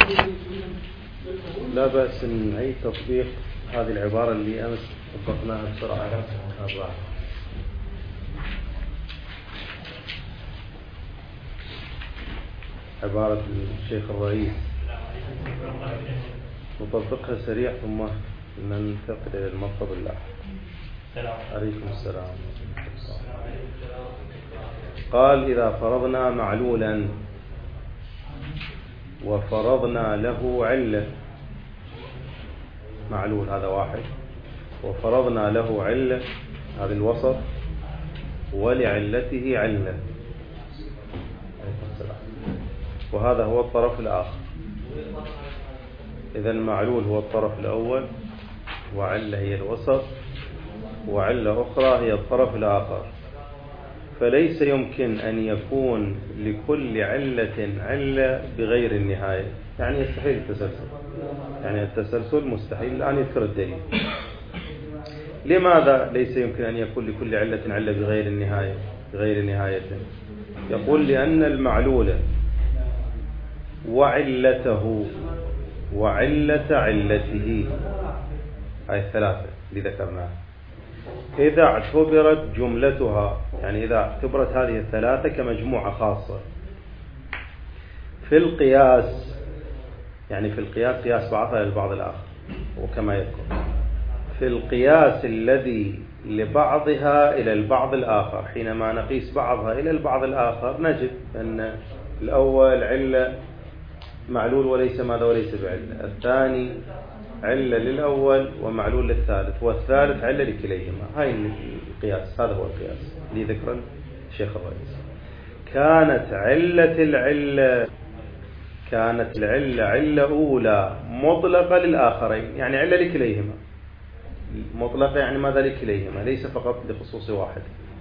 لا بأس نعيد تطبيق هذه العبارة اللي أمس طبقناها بسرعة. عبارة الشيخ الرئيس نطبقها سريع ثم ننتقل إلى المطلب اللاحق. عليكم السلام. قال: إذا فرضنا معلولا وفرضنا له علة، معلول هذا واحد، وفرضنا له علة هذا الوسط، ولعلته علة، وهذا هو الطرف الآخر. إذا المعلول هو الطرف الأول، وعلة هي الوسط، وعلة أخرى هي الطرف الآخر. فليس يمكن أن يكون لكل علة علة بغير النهاية، يعني يستحيل التسلسل، يعني التسلسل مستحيل. الآن يذكر الدليل. لماذا ليس يمكن أن يكون لكل علة علة بغير النهاية بغير نهاية؟ يقول: لأن المعلول وعلته وعلة علته، هاي الثلاثة اللي ذكرناها، إذا اعتبرت جملتها، يعني إذا اعتبرت هذه الثلاثة كمجموعة خاصة في القياس، يعني في القياس قياس بعضها للبعض الآخر، وكما يذكر في القياس الذي لبعضها إلى البعض الآخر، حينما نقيس بعضها إلى البعض الآخر نجد أن الأول علة معلول وليس ماذا وليس بعلة، الثاني علة للأول ومعلول للثالث، والثالث علة لكليهما. هاي القياس، هذا هو القياس اللي ذكر الشيخ الرئيس. كانت العلة علة أولى مطلقة للآخرين، يعني علة لكليهما، مطلقة يعني ماذا لكليهما، ليس فقط لخصوص واحد،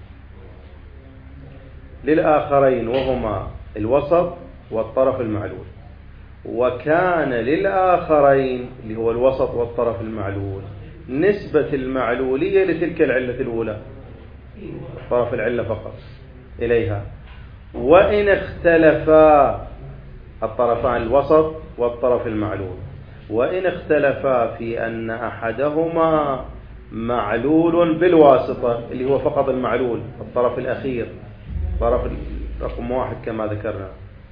للآخرين وهما الوسط والطرف المعلول. وكان للآخرين اللي هو الوسط والطرف المعلول نسبة المعلولية لتلك العلة الأولى، طرف العلة فقط إليها. وإن اختلفا الطرفان الوسط والطرف المعلول، وإن اختلفا في أن أحدهما معلول بالواسطة اللي هو فقط المعلول الطرف الأخير، طرف رقم واحد كما ذكرنا،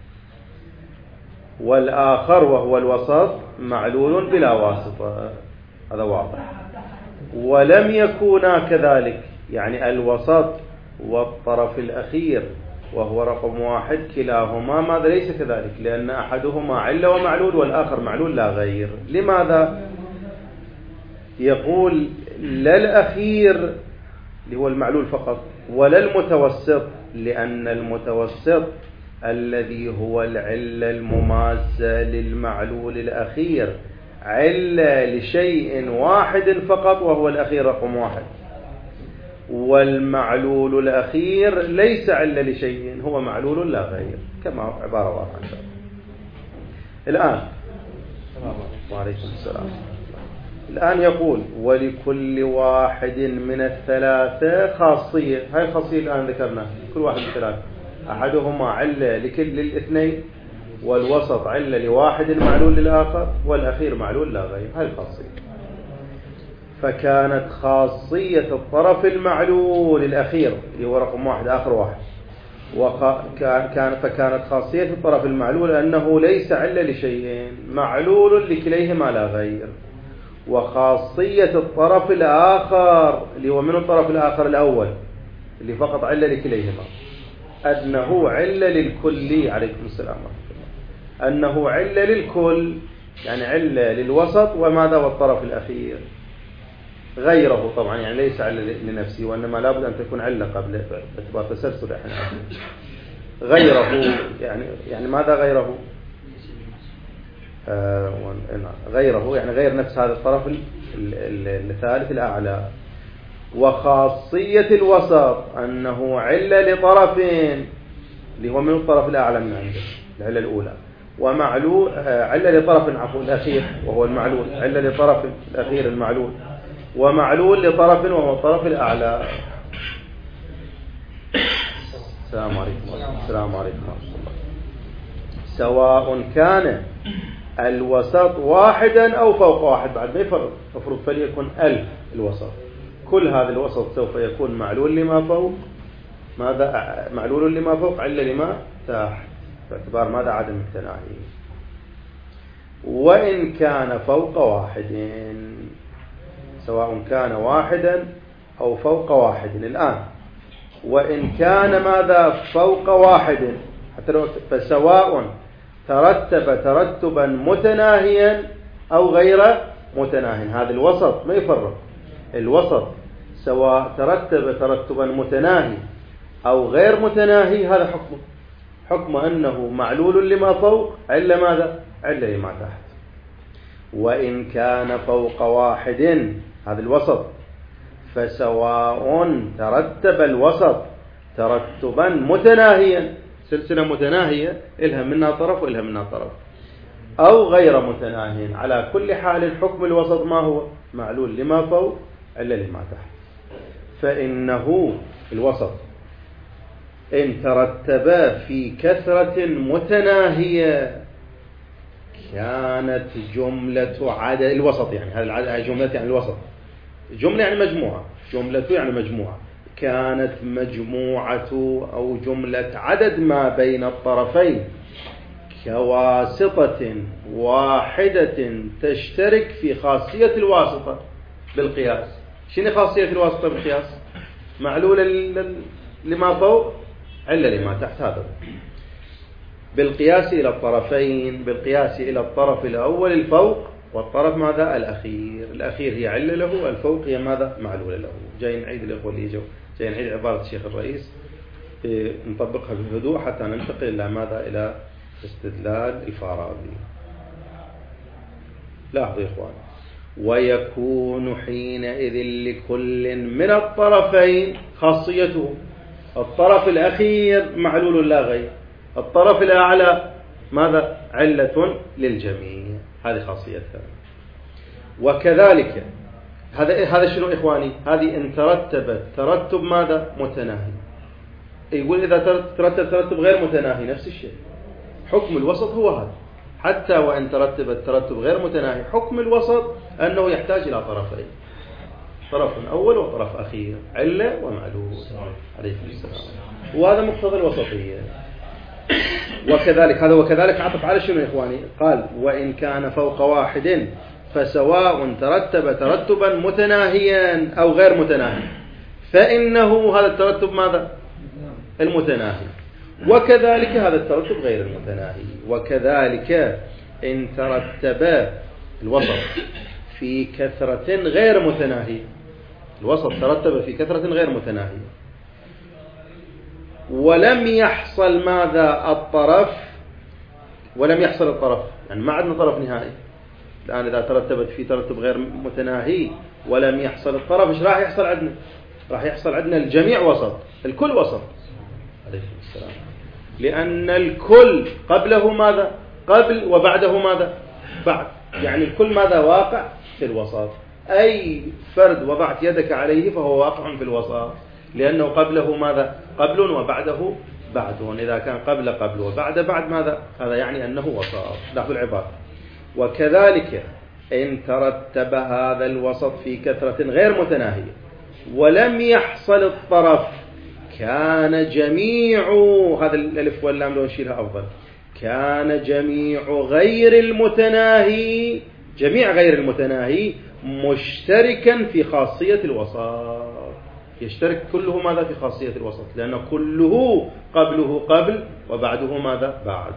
والآخر وهو الوسط معلول بلا واسطة، هذا واضح. ولم يكونا كذلك، يعني الوسط والطرف الأخير وهو رقم واحد كلاهما ماذا ليس كذلك، لأن أحدهما علة ومعلول والآخر معلول لا غير. لماذا؟ يقول: لا الأخير اللي هو المعلول فقط، ولا المتوسط، لأن المتوسط الذي هو العلة المماثلة للمعلول الأخير علة لشيء واحد فقط وهو الأخير رقم واحد، والمعلول الأخير ليس علة لشيء، هو معلول لا غير، كما عبارة واضحة. الآن وعليكم السلام. الآن يقول: ولكل واحد من الثلاثة خاصية. هاي الخاصية الآن ذكرنا كل واحد من الثلاثة، أحدهما علة للاثنين، والوسط علة لواحد معلول للآخر، والأخير معلول لا غير. هاي الخاصية. فكانت خاصية الطرف المعلول الأخير اللي هو رقم واحد آخر واحد، فكانت خاصية الطرف المعلول أنه ليس علة لشيء، معلول لكليهما لا غير. وخاصية الطرف الآخر اللي هو من الطرف الآخر الأول اللي فقط علة لكليهما أنه علة للكل. عليكم السلام ورحمة الله. أنه علة للكل، يعني علة للوسط وماذا والطرف الأخير غيره، طبعا يعني ليس علة لنفسه، وإنما لابد أن تكون علة قبل باعتبار تسلسل احنا غيره. يعني ماذا غيره؟ غيره يعني غير نفس هذا الطرف الثالث الأعلى. وخاصية الوسط أنه علة لطرفين اللي هو من الطرف الأعلى من عنده العلة الأولى، ومعلول علة لطرف عفوا الأخير وهو المعلول، علة لطرف الأخير المعلول، ومعلول لطرف وهو الطرف الأعلى. السلام عليكم ورحمة الله. سواء كان الوسط واحدا أو فوق واحد، بعد ما يفرق، مفروض فليكن 1000 الوسط، كل هذا الوسط سوف يكون معلول لما فوق، ماذا معلول لما فوق علة لما تحت، باعتبار ماذا عدم التناهي. وإن كان فوق واحد، سواء كان واحدا أو فوق واحد. الآن وإن كان ماذا فوق واحد، حتى لو فسواء ترتب ترتبا متناهيا أو غير متناهي، هذا الوسط ما يفرق، الوسط سواء ترتب ترتبا متناهي أو غير متناهي، هذا حكمه، حكم أنه معلول لما فوق علة ماذا؟ علة لما تحت. وإن كان فوق واحد، هذا الوسط، فسواء ترتب الوسط ترتبا متناهيا، سلسلة متناهية إلها منها طرف وإلها منها طرف، أو غير متناهي، على كل حال حكم الوسط ما هو؟ معلول لما فوق علة لما تحت. فإنه الوسط إن ترتبا في كثرة متناهية كانت جملة عدد الوسط، يعني هذه جملة يعني الوسط، جملة يعني مجموعة، جملة يعني مجموعة، كانت مجموعة أو جملة عدد ما بين الطرفين كواسطة واحدة تشترك في خاصية الواسطة بالقياس. شنو خاصية الواسطة بالقياس؟ معلولة لما فوق علة لما تحت، هذا بالقياس إلى الطرفين، بالقياس إلى الطرف الأول الفوق، والطرف ماذا؟ الأخير، الأخير هي علة له، الفوق هي ماذا؟ معلولة له. جاي نعيد الإخوة اللي يجوا، جاي نعيد عبارة الشيخ الرئيس، نطبقها بهدوء حتى ننتقل إلى ماذا؟ إلى استدلال الفارابي. لاحظوا يا إخوان، ويكون حينئذ لكل من الطرفين خاصيته، الطرف الأخير معلول لا غير، الطرف الأعلى ماذا؟ علة للجميع، هذه خاصيتها. وكذلك هذا شنو إخواني؟ هذه إن ترتبت ترتب ماذا؟ متناهي. يقول إذا ترتب ترتب غير متناهي نفس الشيء، حكم الوسط هو هذا، حتى وإن ترتبت ترتب غير متناهي، حكم الوسط أنه يحتاج إلى طرفين، طرف أول وطرف أخير، علة ومعلول عليه السلام، وهذا مقتضى الوسطية. وكذلك هذا، وكذلك عطف على شنو يا إخواني؟ قال وإن كان فوق واحد فسواء ترتب ترتبا متناهيا أو غير متناهي، فإنه هذا الترتب ماذا؟ المتناهي. وكذلك هذا الترتب غير المتناهي. وكذلك إن ترتب الوسط في كثرة غير متناهية، الوسط ترتب في كثرة غير متناهية ولم يحصل ماذا؟ الطرف، ولم يحصل الطرف، يعني ما عندنا طرف نهائي الآن. إذا ترتبت في ترتب غير متناهي ولم يحصل الطرف، إيش راح يحصل عندنا؟ راح يحصل عندنا الجميع وسط، الكل وسط عليه السلام، لأن الكل قبله ماذا؟ قبل، وبعده ماذا؟ بعد، يعني الكل ماذا؟ واقع في الوسط. أي فرد وضعت يدك عليه فهو واقع في الوسط، لأنه قبله ماذا؟ قبل، وبعده بعد. إذا كان قبل وبعد بعد ماذا؟ هذا يعني أنه وسط. لاحظوا العبارة. وكذلك إن ترتب هذا الوسط في كثرة غير متناهية ولم يحصل الطرف كان جميع، هذا الألف واللام لو نشيلها أفضل، كان جميع غير المتناهي، جميع غير المتناهي مشتركا في خاصية الوسط، يشترك كله ماذا؟ في خاصية الوسط، لأن كله قبله قبل وبعده ماذا؟ بعد.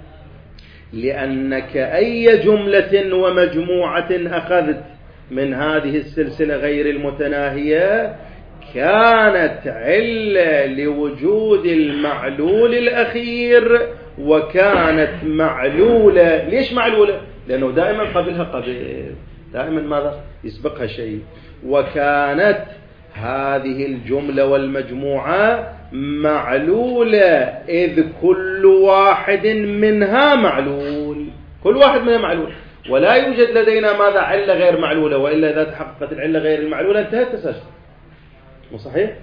لأنك أي جملة ومجموعة أخذت من هذه السلسلة غير المتناهية كانت علة لوجود المعلول الأخير، وكانت معلولة. ليش معلولة؟ لأنه دائما قبلها قبل، دائما ماذا؟ يسبقها شيء. وكانت هذه الجملة والمجموعة معلولة إذ كل واحد منها معلول، كل واحد منها معلول، ولا يوجد لدينا ماذا؟ علة غير معلولة، وإلا إذا تحققت العلة غير المعلولة انتهت التسلسل. مو صحيح؟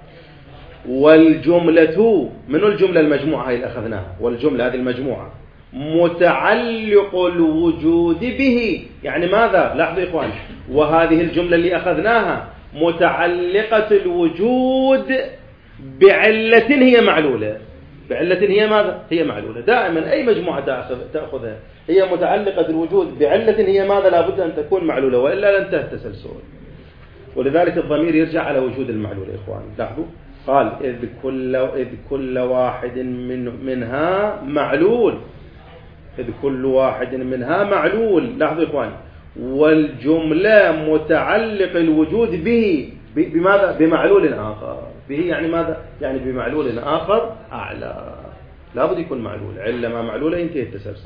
والجملة، من الجملة المجموعة هاي اللي أخذناها، والجملة هذه المجموعة متعلق الوجود به. يعني ماذا؟ لاحظوا يا إخوان، وهذه الجملة اللي أخذناها متعلقة الوجود بعلة هي معلولة. بعلة هي ماذا؟ هي معلولة. دائما أي مجموعة تأخذها هي متعلقة الوجود بعلة هي ماذا؟ لابد أن تكون معلولة، وإلا لن تتسلسل. ولذلك الضمير يرجع على وجود المعلول يا إخوان. لاحظوا قال إذ كل واحد منها معلول. إذ كل واحد منها معلول. لاحظوا يا إخوان، والجملة متعلق الوجود به بماذا؟ بمعلول آخر. به يعني ماذا؟ يعني بمعلول آخر أعلى. لابد يكون معلول، علة ما معلولة ينتهي التسلسل.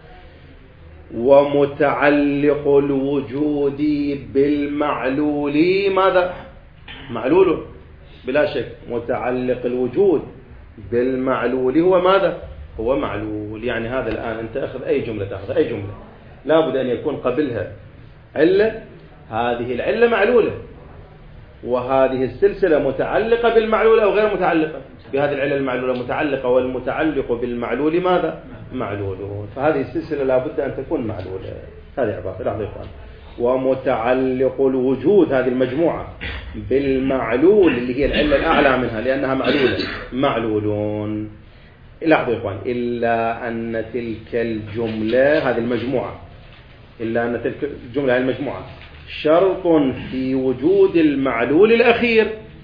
ومتعلق الوجود بالمعلول ماذا؟ معلول بلا شك. متعلق الوجود بالمعلول هو ماذا؟ هو معلول. يعني هذا الآن أنت أخذ أي جملة، تأخذ أي جملة لابد أن يكون قبلها علة. هذه العلة معلولة، وهذه السلسلة متعلقة بالمعلول أو غير متعلقة بهذه العلة المعلولة؟ متعلقة، والمتعلق بالمعلول ماذا؟ معلول. فهذه السلسلة لابد أن تكون معلولة. هذه عبارة. لاحظوا يا إخوان، ومتعلق الوجود هذه المجموعة بالمعلول اللي هي العلة الأعلى منها لأنها معلولة معلولون. لاحظوا يا إخوان، إلا أن تلك الجملة هذه المجموعة، إلا أن تلك الجملة هذه المجموعة شرط في وجود المعلول الأخير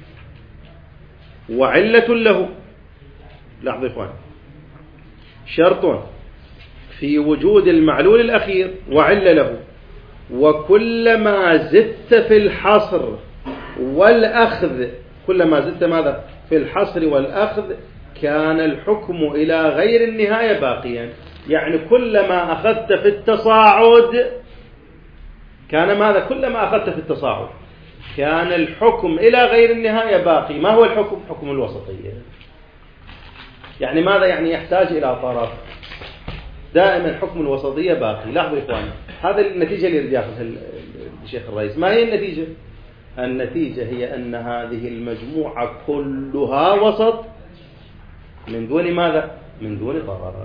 وعلة له. لاحظوا يا إخوان، شرط في وجود المعلول الأخير وعلة له، وكلما زدت في الحصر والأخذ، كلما زدت ماذا؟ في الحصر والأخذ كان الحكم إلى غير النهاية باقيا. يعني كلما أخذت في التصاعد كان ماذا؟ كلما أخذت في التصاعد كان الحكم إلى غير النهاية باقي. ما هو الحكم؟ حكم الوسطية. يعني ماذا؟ يعني يحتاج إلى طرف. دائما حكم الوسطية باقي. لاحظوا يا إخواني، هذا النتيجة اللي ياخذها الشيخ الرئيس. ما هي النتيجة؟ النتيجة هي أن هذه المجموعة كلها وسط من دون ماذا؟ من دون طرف.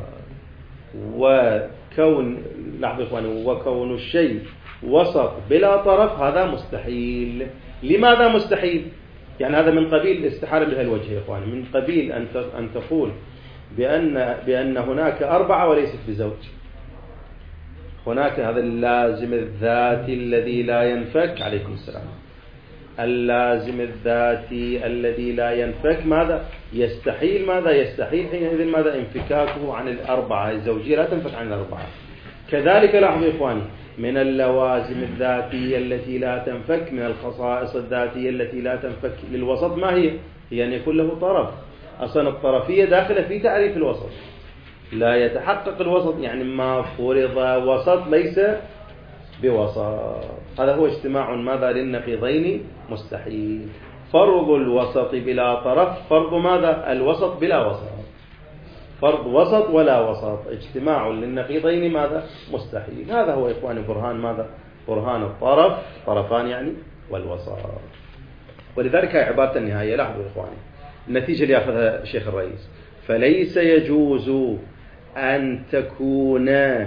وكون، لاحظوا يا إخواني، وكون الشيء وسط بلا طرف هذا مستحيل. لماذا مستحيل؟ يعني هذا من قبيل الاستحالة بهالوجه يا إخواني، من قبيل أن تقول بأن هناك أربعة وليست بزوج. هناك هذا اللازم الذاتي الذي لا ينفك. عليكم السلام. اللازم الذاتي الذي لا ينفك ماذا؟ يستحيل ماذا؟ يستحيل حينئذ ماذا؟ انفكاكه عن الأربعة. الزوجية لا تنفك عن الأربعة. كذلك لاحظوا يا إخواني، من اللوازم الذاتية التي لا تنفك، من الخصائص الذاتية التي لا تنفك للوسط ما هي؟ هي أن يكون له طرف. أصلا الطرفية داخلة في تعريف الوسط. لا يتحقق الوسط، يعني ما فرض وسط ليس بوسط. هذا هو اجتماع ماذا؟ للنقيضين مستحيل. فرض الوسط بلا طرف فرض ماذا؟ الوسط بلا وسط. فرض وسط ولا وسط، اجتماع للنقيضين ماذا؟ مستحيل. هذا هو إخواني برهان ماذا؟ برهان الطرف، طرفان يعني، والوسط. ولذلك عبارة النهاية. لاحظوا إخواني النتيجة اللي يأخذها الشيخ الرئيس: فليس يجوز أن تكون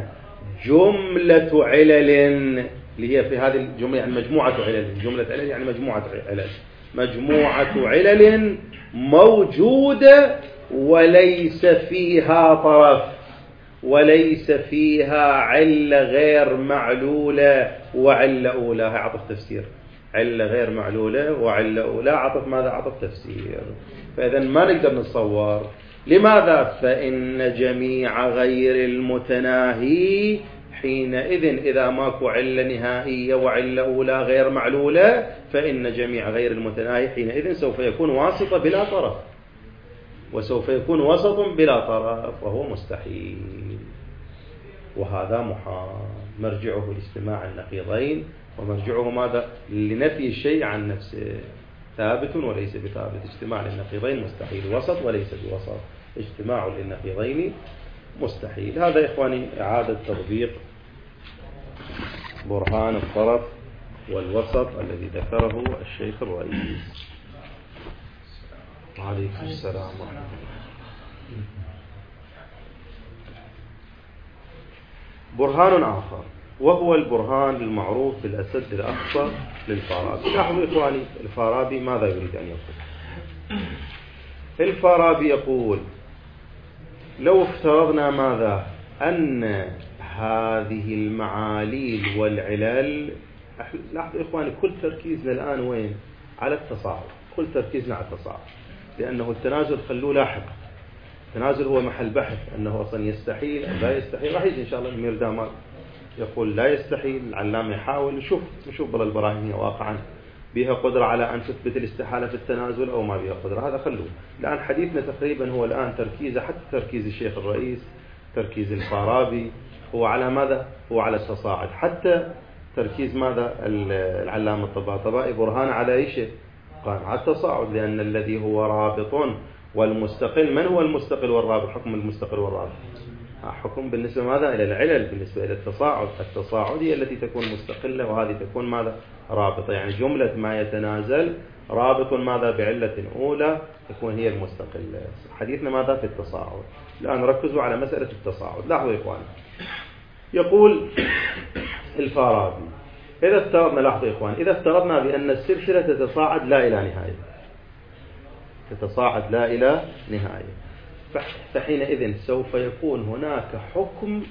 جملة علل، اللي هي في هذه الجملة يعني مجموعة علل. جملة علل يعني مجموعة علل. مجموعة علل موجودة وليس فيها طرف، وليس فيها علة غير معلولة وعلة أولى. عطف تفسير. علة غير معلولة وعلة أولى عطف ماذا؟ عطف تفسير. فإذا ما نقدر نتصور. لماذا؟ فإن جميع غير المتناهي حينئذ إذا ماكو علة نهائية وعلة أولى غير معلولة، فإن جميع غير المتناهي حينئذ سوف يكون واسطة بلا طرف، وسوف يكون وسط بلا طرف، وهو مستحيل. وهذا محال. مرجعه لاجتماع النقيضين، ومرجعه ماذا؟ لنفي الشيء عن نفسه. ثابت وليس بثابت. اجتماع للنقيضين مستحيل. وسط وليس بوسط. اجتماع للنقيضين مستحيل. هذا يا إخواني إعادة تطبيق برهان الطرف والوسط الذي ذكره الشيخ الرئيس. عليكم السلام ورحمة الله. برهان آخر، وهو البرهان المعروف بالأسد الأخضر للفارابي. لاحظوا إخواني الفارابي ماذا يريد أن يقول. الفارابي يقول لو افترضنا ماذا أن هذه المعاليل والعلل، لاحظوا إخواني كل تركيزنا الآن وين؟ على التصاعد، كل تركيزنا على التصاعد، لأنه التنازل خلوه لاحقا. التنازل هو محل بحث، أنه أصلا يستحيل أو لا يستحيل. راح يجي إن شاء الله المير دامار يقول لا يستحيل، العلامة يحاول نشوف بل البراهين هي واقعا بها قدرة على أن تثبت الاستحالة في التنازل أو ما بها قدرة، هذا خلوه. الآن حديثنا تقريبا هو الآن تركيزه، حتى تركيز الشيخ الرئيس، تركيز الفارابي هو على ماذا؟ هو على التصاعد. حتى تركيز ماذا؟ العلامة الطباطبائي برهان على أي شيء؟ قال على التصاعد، لأن الذي هو رابط والمستقل، من هو المستقل والرابط؟ حكم المستقل والرابط حكم بالنسبة ماذا؟ إلى العلل، بالنسبة إلى التصاعد. التصاعد هي التي تكون مستقلة، وهذه تكون ماذا؟ رابطة. يعني جملة ما يتنازل رابط ماذا؟ بعلة أولى تكون هي المستقلة. حديثنا ماذا؟ في التصاعد. الآن ركزوا على مسألة التصاعد. لاحظوا يا إخواني، يقول الفارابي إذا افترضنا، لاحظوا يا إخواني، إذا افترضنا بأن السلسلة تتصاعد لا إلى نهاية، تتصاعد لا إلى نهاية، فحينئذ سوف يكون هناك حكم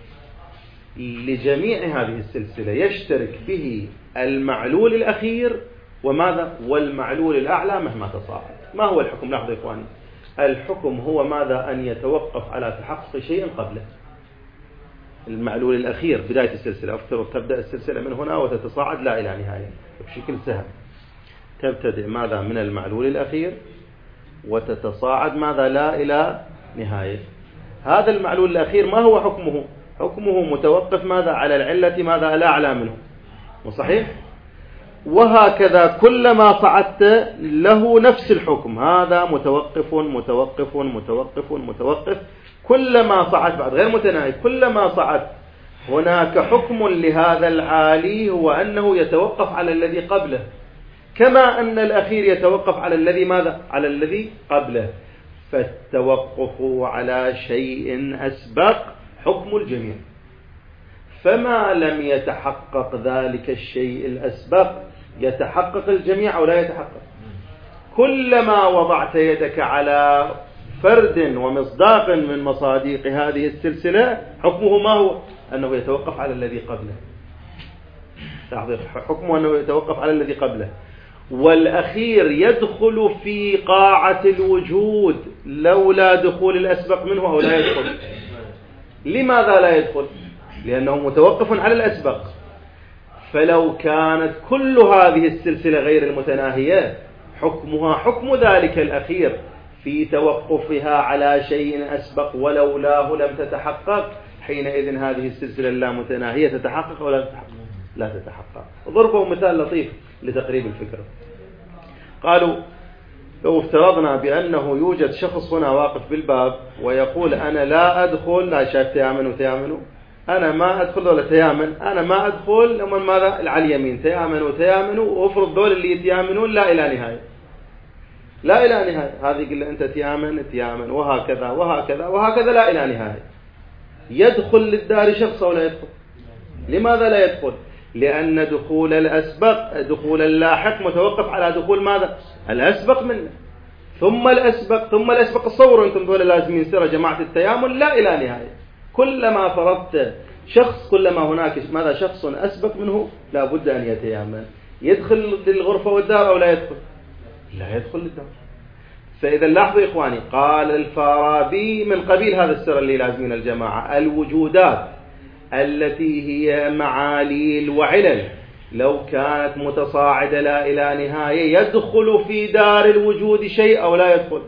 لجميع هذه السلسلة يشترك به المعلول الأخير وماذا؟ والمعلول الأعلى مهما تصاعد. ما هو الحكم؟ لاحظوا يا إخواني، الحكم هو ماذا؟ أن يتوقف على تحقق شيء قبله. المعلول الأخير بداية السلسلة، افترض تبدأ السلسلة من هنا وتتصاعد لا إلى نهاية بشكل سهل. تبتدئ ماذا؟ من المعلول الأخير وتتصاعد ماذا؟ لا إلى نهاية. هذا المعلول الأخير ما هو حكمه؟ حكمه متوقف ماذا؟ على العلة ماذا؟ الأعلى منه، وصحيح؟ وهكذا كلما صعدت له نفس الحكم، هذا متوقف متوقف متوقف متوقف، كلما صعد بعد غير متناهي، كلما صعد هناك حكم لهذا العالي هو أنه يتوقف على الذي قبله، كما أن الأخير يتوقف على الذي ماذا؟ على الذي قبله. فالتوقف على شيء أسبق حكم الجميع، فما لم يتحقق ذلك الشيء الأسبق يتحقق الجميع أو لا يتحقق. كلما وضعت يدك على فرد ومصداق من مصاديق هذه السلسلة حكمه ما هو؟ أنه يتوقف على الذي قبله. حكمه أنه يتوقف على الذي قبله. والأخير يدخل في قاعة الوجود لولا دخول الأسبق منه أو لا يدخل. لماذا لا يدخل؟ لأنه متوقف على الأسبق. فلو كانت كل هذه السلسلة غير المتناهية حكمها حكم ذلك الأخير في توقفها على شيء أسبق ولولاه لم تتحقق، حينئذ هذه السلسلة اللامتناهية تتحقق أو لا تتحقق؟ لا تتحقق. ضربوا مثال لطيف لتقريب الفكرة. قالوا لو افترضنا بأنه يوجد شخص هنا واقف بالباب ويقول أنا لا أدخل، لا شايف تيامن وتيامنوا، أنا ما أدخل ولا تيامن، أنا ما أدخل لمن ماذا؟ على اليمين تيامن وتيامنوا، وأفرض دول اللي يتيامنون لا إلى نهاية، لا إلى نهاية. هذه يقول أنت تيامن وهكذا وهكذا وهكذا لا إلى نهاية. يدخل للدار شخص ولا يدخل؟ لماذا لا يدخل؟ لأن دخول الأسبق، دخول اللاحق متوقف على دخول ماذا؟ الأسبق منه، ثم الأسبق الصور. أنتم دول لازم يصير جماعة التيامن لا إلى نهاية. كلما فرضت شخص، كلما هناك ماذا؟ شخص أسبق منه لا بد أن يتيامن. يدخل للغرفة والدار أو لا يدخل؟ لا يدخل للدار. فإذا لاحظوا إخواني، قال الفارابي من قبيل هذا السر اللي لازمين الجماعة، الوجودات التي هي معاليل وعلل لو كانت متصاعدة لا إلى نهاية يدخل في دار الوجود شيء أو لا يدخل.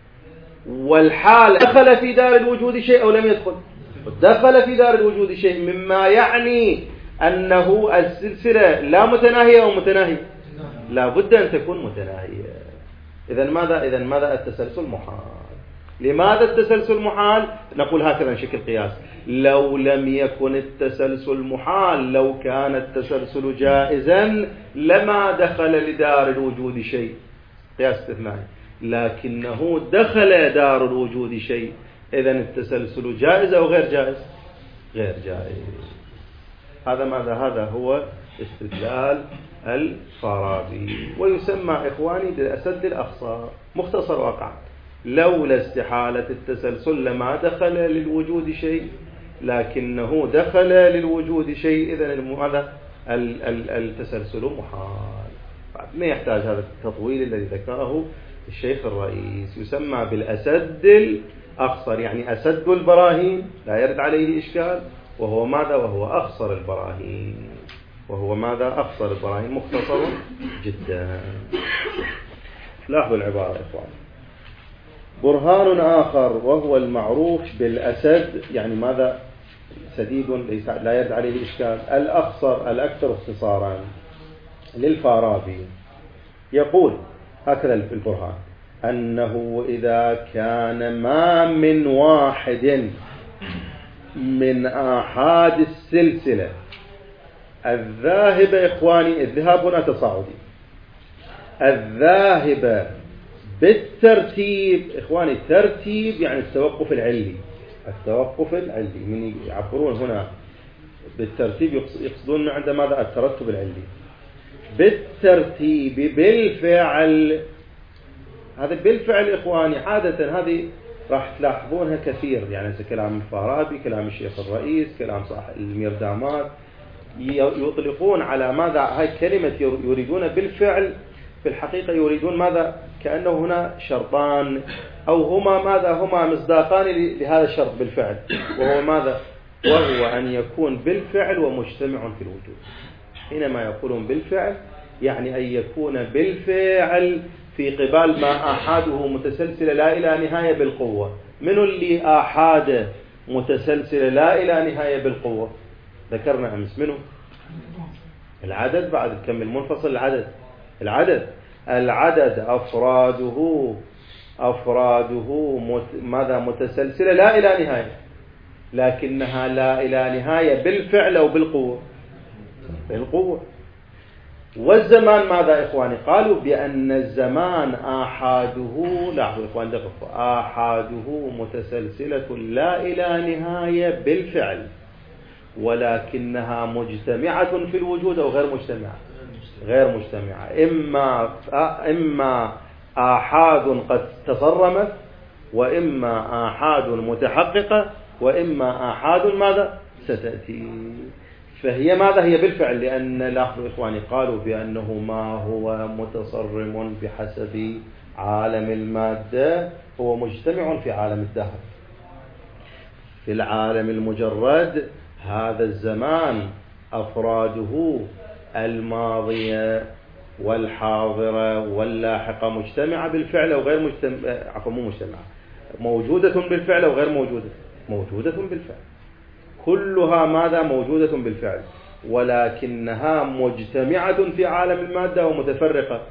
والحال دخل في دار الوجود شيء أو لم يدخل؟ دخل في دار الوجود شيء، مما يعني أنه السلسلة لا متناهية أو متناهية؟ لا بد أن تكون متناهية. إذن ماذا؟ التسلسل محال. لماذا التسلسل محال؟ نقول هكذا بشكل قياس، لو لم يكن التسلسل محال، لو كان التسلسل جائزا لما دخل لدار الوجود شيء، قياس استثنائي، لكنه دخل دار الوجود شيء. إذن التسلسل جائز أو غير جائز؟ غير جائز. هذا ماذا؟ هذا هو استدلال الفارابي، ويسمى إخواني بالأسد الأخصر. مختصر واقع، لولا استحالة التسلسل لما دخل للوجود شيء، لكنه دخل للوجود شيء، إذن هذا التسلسل محال. ما يحتاج هذا التطويل الذي ذكره الشيخ الرئيس. يسمى بالأسد الأخصر، يعني أسد البراهين لا يرد عليه إشكال، وهو ماذا؟ وهو أخصر البراهين. وهو ماذا؟ أخصر البراهين. مختصر جدا. لاحظوا العبارة إخوان. برهان آخر وهو المعروف بالأسد، يعني ماذا؟ سديد ليس لا يرد عليه إشكال، الأخصر الأكثر اختصارا، للفارابي. يقول هكذا البرهان: أنه إذا كان ما من واحد من آحاد السلسلة الذاهبة، إخواني الذهاب هنا تصاعدي، الذاهبة بالترتيب، إخواني الترتيب يعني التوقف العلي، التوقف العلي. من يعبرون هنا بالترتيب يقصدون عند ماذا؟ الترتب العلي. بالترتيب بالفعل، هذا بالفعل إخواني عادة هذه راح تلاحظونها كثير، يعني كلام الفارابي، كلام الشيخ الرئيس، كلام صاحب الميردامات، يطلقون على ماذا؟ هاي كلمة يريدون بالفعل، في الحقيقة يريدون ماذا؟ كأنه هنا شرطان، أو هما ماذا؟ هما مصداقان لهذا الشرط بالفعل، وهو ماذا؟ وهو أن يكون بالفعل ومجتمع في الوجود. حينما يقولون بالفعل يعني أن يكون بالفعل في قبال ما آحاده متسلسلة لا إلى نهاية بالقوة. من اللي آحاده متسلسلة لا إلى نهاية بالقوة؟ ذكرنا أمس منه العدد، بعد نكمل منفصل العدد أفراده ماذا؟ متسلسلة لا إلى نهاية، لكنها لا إلى نهاية بالفعل أو بالقوة. والزمان ماذا إخواني؟ قالوا بأن الزمان آحاده، لاحظوا إخواني دققوا، آحاده متسلسلة لا إلى نهاية بالفعل، ولكنها مجتمعة في الوجود أو غير مجتمعة. إما آحاد قد تصرمت، وإما آحاد متحققة، وإما آحاد ماذا؟ ستأتي. فهي ماذا؟ هي بالفعل، لأن لاحظوا إخواني قالوا بأنه ما هو متصرم بحسب عالم المادة هو مجتمع في عالم الدهر. في العالم المجرد هذا الزمان أفراده الماضية والحاضرة واللاحقة مجتمعة بالفعل أو غير مجتمعة، مو مجتمعة، موجودة بالفعل أو غير موجودة بالفعل. كلها ماذا؟ موجودة بالفعل، ولكنها مجتمعة في عالم المادة ومتفرقة،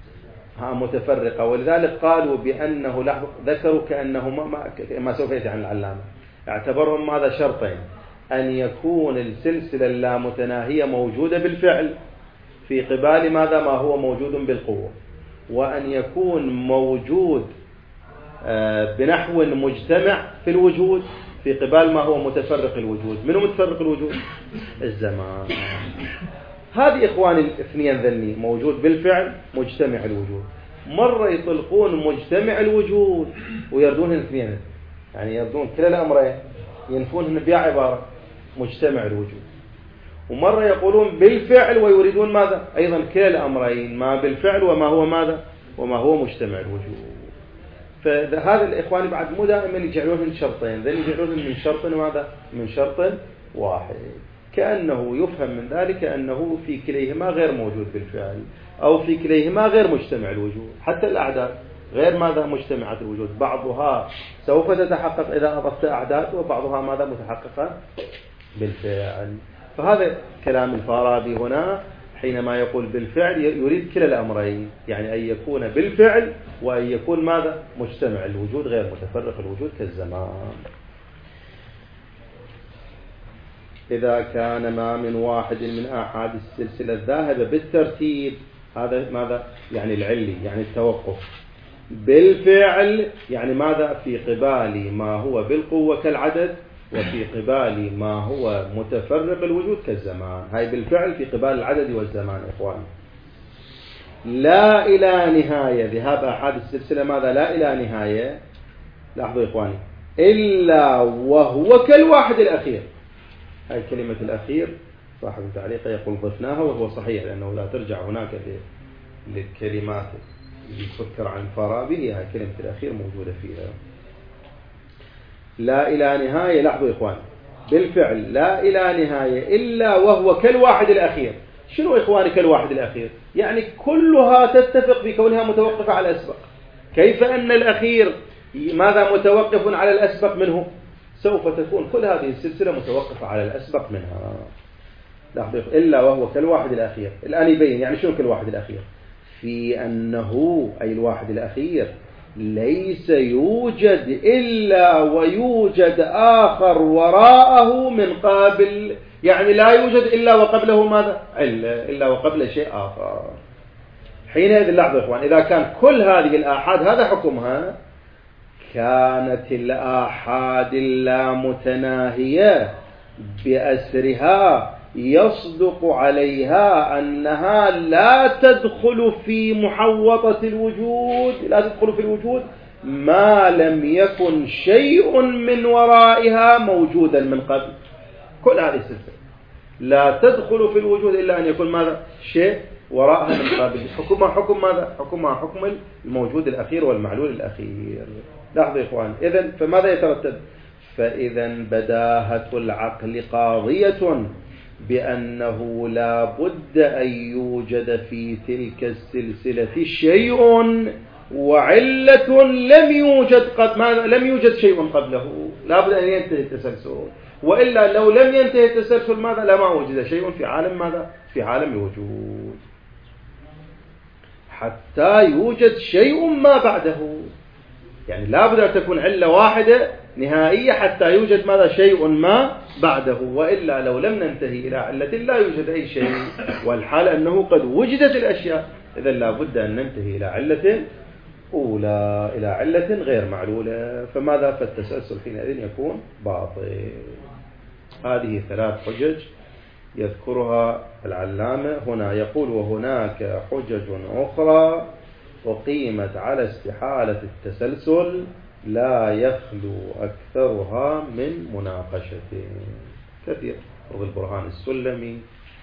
متفرقة. ولذلك قالوا بأنه ذكروا كأنه ما سوف يأتي عن العلامة، اعتبرهم ماذا؟ شرطين: أن يكون السلسلة اللامتناهية موجودة بالفعل في قبال ماذا؟ ما هو موجود بالقوة، وأن يكون موجود بنحو مجتمع في الوجود في قبال ما هو متفرق الوجود. منه متفرق الوجود؟ الزمان. هذه إخواني الاثنين ذني، موجود بالفعل، مجتمع الوجود. مرة يطلقون مجتمع الوجود ويردون الاثنين، يعني يردون كلا الأمرين، ينفونهن بعبارة مجتمع الوجود. ومرة يقولون بالفعل ويريدون ماذا؟ أيضا كلا الأمرين، ما بالفعل وما هو ماذا؟ وما هو مجتمع الوجود. فهذا الإخواني بعد مو دائما يجعلون شرطين، ذن يجعلون من شرط ماذا؟ من شرط واحد، كأنه يفهم من ذلك أنه في كليهما غير موجود بالفعل، أو في كليهما غير مجتمع الوجود. حتى الأعداد غير ماذا؟ مجتمعة الوجود، بعضها سوف تتحقق إذا أضفت أعداد، وبعضها ماذا؟ متحققة بالفعل. فهذا كلام الفارابي هنا حينما يقول بالفعل يريد كلا الأمرين، يعني أن يكون بالفعل وأن يكون ماذا؟ مجتمع الوجود غير متفرق الوجود كالزمان. إذا كان ما من واحد من آحاد السلسلة الذاهبة بالترتيب، هذا ماذا؟ يعني العلي، يعني التوقف. بالفعل يعني ماذا؟ في قبال ما هو بالقوة كالعدد وفي قبال ما هو متفرق الوجود كالزمان. هاي بالفعل في قبال العدد والزمان إخواني. لا إلى نهاية، ذهاب أحد السلسلة ماذا؟ لا إلى نهاية. لاحظوا إخواني، إلا وهو كالواحد الأخير. هاي كلمة الأخير صاحب التعليق يقول ضفناها، وهو صحيح لأنه لا ترجع هناك للكلمات اللي تفكر عن فارابي. هاي كلمة الأخير موجودة فيها. لا إلى نهاية. لاحظوا إخواني، بالفعل لا إلى نهاية إلا وهو كالواحد الأخير. شنو إخواني كالواحد الأخير؟ يعني كلها تتفق بكونها متوقفة على الأسبق. كيف أن الأخير ماذا متوقف على الأسبق منه؟ سوف تكون كل هذه السلسلة متوقفة على الأسبق منها. لاحظوا إلا وهو كالواحد الأخير. الآن يبين يعني شنو كالواحد الأخير؟ في أنه أي الواحد الأخير ليس يوجد إلا ويوجد آخر وراءه من قابل، يعني لا يوجد إلا وقبله ماذا؟ إلا وقبل شيء آخر. حينئذ لاحظوا إخوان، إذا كان كل هذه الآحاد هذا حكمها، كانت الآحاد اللامتناهية بأسرها يصدق عليها أنها لا تدخل في محوطة الوجود، لا تدخل في الوجود ما لم يكن شيء من ورائها موجودا من قبل. كل هذه السلسلة لا تدخل في الوجود إلا أن يكون ماذا؟ شيء وراءها من قبل. حكمها حكم ماذا؟ حكمها حكم الموجود الأخير والمعلول الأخير. لاحظوا يا إخوان، إذن فماذا يترتب؟ فإذا بداهة العقل قاضية بأنه لا بد أن يوجد في تلك السلسلة شيء وعلة لم يوجد شيء قبله. لا بد أن ينتهي التسلسل، وإلا لو لم ينتهي التسلسل ماذا؟ لما وجد شيء في عالم ماذا؟ في عالم الوجود، حتى يوجد شيء ما بعده. يعني لا بد أن تكون علة واحدة نهائية حتى يوجد ماذا؟ شيء ما بعده، وإلا لو لم ننتهي إلى علة لا يوجد أي شيء، والحال أنه قد وجدت الأشياء. إذن لا بد أن ننتهي إلى علة أولى، إلى علة غير معلولة. فماذا؟ فالتسلسل حينئذ يكون باطل. هذه 3 حجج يذكرها العلامة هنا. يقول وهناك حجج أخرى أقيمت على استحالة التسلسل لا يخلو أكثرها من مناقشة كثير. فرض البرهان السلمي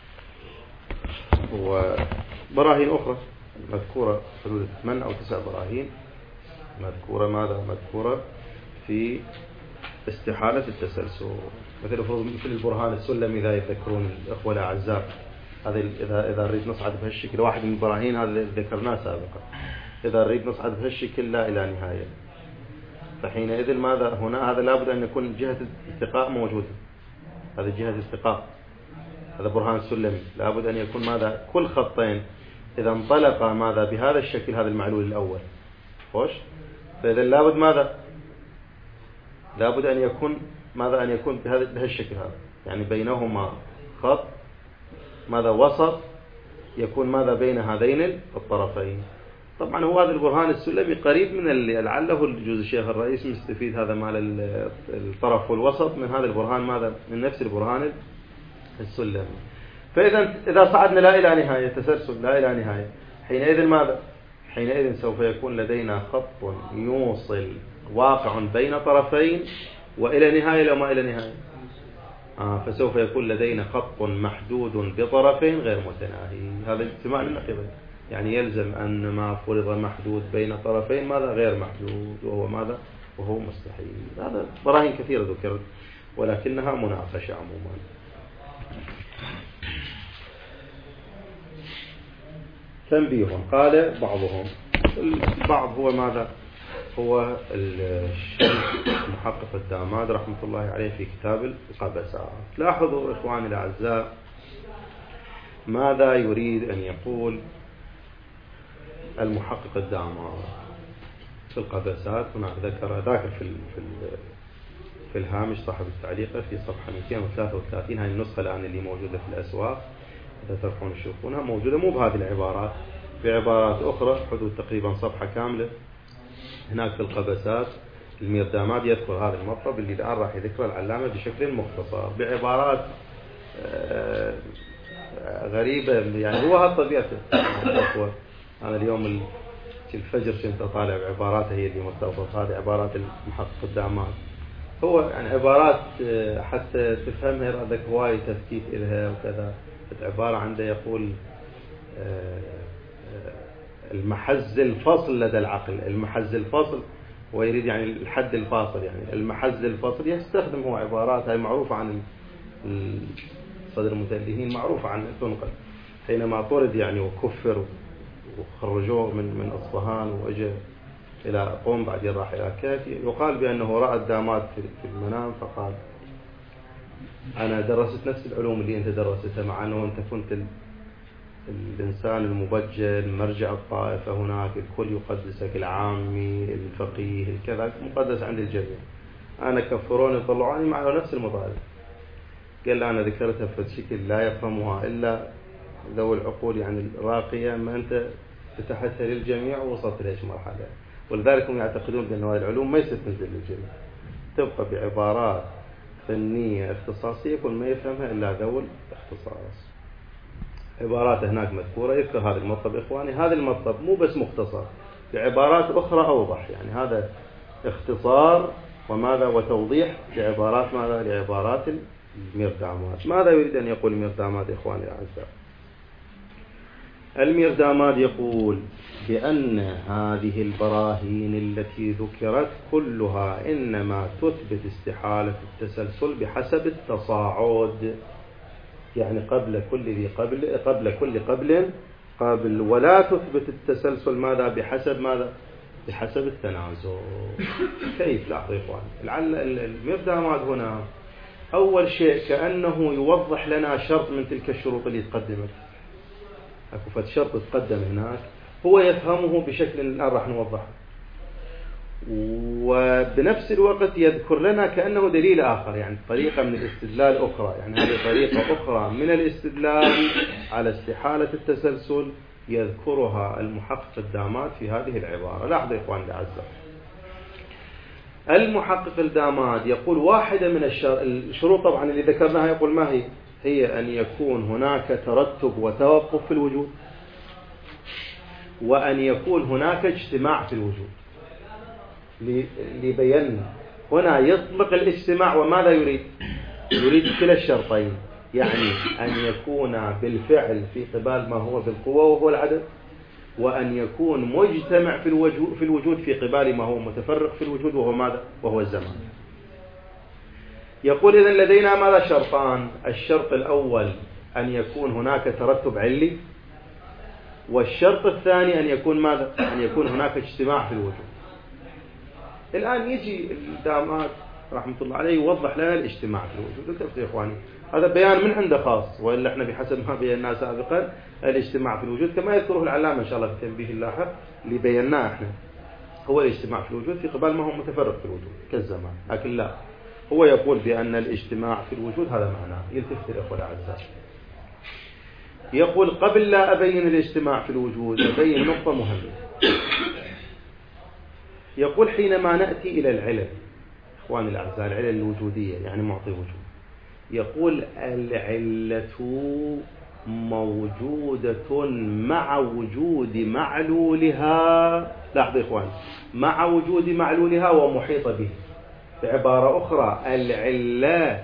وبراهين أخرى مذكورة، حدود 8 أو 9 براهين مذكورة. ماذا مذكورة في استحالة التسلسل؟ مثل البرهان السلمي إذا يذكرون الأخوة الأعزاء، هذا إذا نريد نصعد بهالشكل، واحد من البراهين هذا ذكرناه سابقا، إذا نريد نصعد بهالشكل لا إلى نهاية، فحينئذ ماذا هنا؟ هذا لابد أن يكون جهة استقاء موجودة. هذا جهة استقاء، هذا برهان السلمي، لابد أن يكون ماذا؟ كل خطين إذا انطلق ماذا بهذا الشكل، هذا المعلول الأول خوش، فإذا لابد ماذا؟ لابد أن يكون ماذا؟ أن يكون بهالشكل هذا، يعني بينهما خط ماذا؟ وسط يكون ماذا؟ بين هذين الطرفين. طبعا هو هذا البرهان السلمي قريب من لعله الجزء الشيخ الرئيس مستفيد هذا مال الطرف والوسط من هذا البرهان ماذا؟ من نفس البرهان السلمي. فإذا صعدنا لا إلى نهاية، تسلسل لا إلى نهاية، حينئذ ماذا؟ حينئذ سوف يكون لدينا خط يوصل واقع بين طرفين وإلى نهاية لو ما إلى نهاية. فسوف يكون لدينا خط محدود بطرفين غير متناهي. هذا اجتماع للنقيضين، يعني يلزم أن ما فرض محدود بين طرفين ماذا؟ غير محدود، وهو ماذا؟ وهو مستحيل. هذا براهين كثيرة ذكرت ولكنها مناقشة عموما. تنبيه، قال بعضهم، البعض هو ماذا؟ هو الشيخ محقق الداماد رحمة الله عليه في كتاب القبسات. لاحظوا إخواني الأعزاء ماذا يريد أن يقول المحقق الداماد في القبسات. هنا ذاكر في الهامش صاحب التعليق في صفحة 233. هاي النسخة الآن اللي موجودة في الأسواق، إذا تروحون تشوفونها موجودة مو بهذه العبارات، بعبارات أخرى، حدود تقريبا صفحة كاملة هناك في القبسات. الميرداماد يذكر هذا المطلب اللي الآن راح يذكره العلامة بشكل مختصر بعبارات غريبة، يعني هو هذا طبيعته. أنا اليوم الفجر كنت أطالع بعباراته هي اللي مرتبطة، هذه عبارات المحقق الداماد. هو يعني عبارات حتى تفهمها يردك هواي تفكيك إلها وكذا. عبارة عنده يقول المحز الفصل لدى العقل، المحز الفصل ويريد يعني الحد الفاصل، يعني المحز الفصل يستخدم هو عبارات هاي معروفة عن صدر المتألهين، معروفة عن تنقل حينما طرد يعني وكفر وخرجوه من أصفهان وأجى إلى قوم بعدين راح إلى كافي. يقال بأنه رأى الداماد في المنام فقال أنا درست نفس العلوم اللي أنت درستها، مع أنه أنت كنت الإنسان المبجل مرجع الطائفة، هناك الكل يقدسك، العامي الفقيه الكذا مقدس عند الجميع، أنا كفروني طلعوني مع نفس المطالب. قال أنا ذكرتها بشكل لا يفهمها إلا ذوي العقول يعني الراقية، ما أنت فتحتها للجميع ووصلت ليش مرحلة. ولذلك هم يعتقدون بأن هذه العلوم ما يصير تنزل للجميع، تبقى بعبارات فنية اختصاصية كل ما يفهمها إلا ذوي الاختصاص. عبارات هناك مذكورة يذكر هذا المطلب. إخواني هذا المطلب مو بس مختصر، بعبارات أخرى أوضح، يعني هذا اختصار وماذا وتوضيح لعبارات ماذا، لعبارات الميرداماد. ماذا يريد أن يقول الميرداماد إخواني الأعزاء؟ الميرداماد يقول بأن هذه البراهين التي ذكرت كلها إنما تثبت استحالة التسلسل بحسب التصاعد، يعني قبل كل ذي قبل كل قبل، ولا تثبت التسلسل ماذا بحسب ماذا، بحسب التنازل. كيف؟ لاحظوا يا إخوان، الميرداماد هنا أول شيء كأنه يوضح لنا شرط من تلك الشروط اللي تقدمت. أكو فد شرط تقدم هناك هو يفهمه بشكل الآن راح نوضحه، وبنفس الوقت يذكر لنا كأنه دليل آخر، يعني طريقة من الاستدلال أخرى، يعني هذه طريقة أخرى من الاستدلال على استحالة التسلسل يذكرها المحقق الداماد في هذه العبارة. لاحظوا يا إخواني الأعزاء، المحقق الداماد يقول واحدة من الشروط طبعا اللي ذكرناها، يقول ما هي؟ هي أن يكون هناك ترتب وتوقف في الوجود، وأن يكون هناك اجتماع في الوجود. لبين هنا يطلق الاجتماع وماذا يريد؟ يريد كلا الشرطين، يعني أن يكون بالفعل في قبال ما هو بالقوة وهو العدد، وأن يكون مجتمع في الوجود في قبال ما هو متفرق في الوجود وهو ماذا؟ وهو الزمان. يقول إذن لدينا ماذا؟ شرطان. الشرط الأول أن يكون هناك ترتب علي، والشرط الثاني أن يكون ماذا؟ أن يكون هناك اجتماع في الوجود. الآن يجي الداماد رحمة الله عليه يوضح لنا الاجتماع في الوجود. قلت يا إخواني هذا بيان من عنده خاص، وإلا احنا بحسب ما بيناه سابقا الاجتماع في الوجود كما يذكره العلامة إن شاء الله في التنبيه اللاحق اللي بيناه احنا هو الاجتماع في الوجود في قبال ما هو متفرق في الوجود كالزمان، لكن لا، هو يقول بأن الاجتماع في الوجود هذا معناه. يلتفت الأخوة الأعزاء، يقول قبل لا أبين الاجتماع في الوجود أبين نقطة مهمة. يقول حينما نأتي إلى العلل إخواني الأعزاء، العلل الوجودية يعني معطي وجود، يقول العلة موجودة مع وجود معلولها. لاحظوا إخواني، مع وجود معلولها ومحيطة به. بعبارة أخرى العلة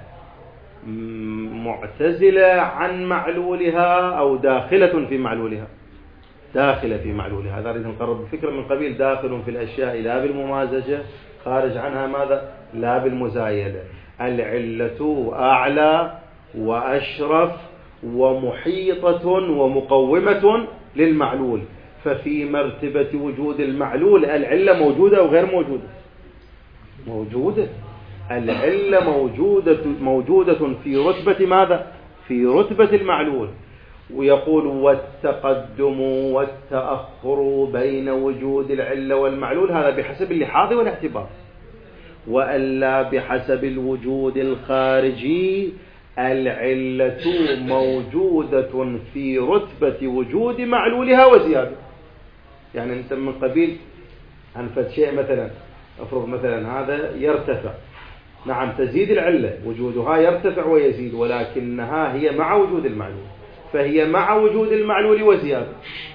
معتزلة عن معلولها أو داخلة في معلولها، داخلة في معلولها. هذا نريد نقرب الفكرة من قبيل داخل في الأشياء لا بالممازجة، خارج عنها ماذا؟ لا بالمزايدة. العلة أعلى وأشرف ومحيطة ومقومة للمعلول، ففي مرتبة وجود المعلول العلة موجودة أو غير موجودة؟ موجودة. العلة موجودة في رتبة ماذا؟ في رتبة المعلول. ويقول والتقدم والتأخر بين وجود العلة والمعلول هذا بحسب اللحاظ والاعتبار، وألا بحسب الوجود الخارجي. العلة موجودة في رتبة وجود معلولها وزيادة. يعني انت من قبيل هنفد شيء مثلا أفرض مثلا هذا يرتفع، نعم تزيد العلة، وجودها يرتفع ويزيد، ولكنها هي مع وجود المعلول، فهي مع وجود المعلول وزيادة.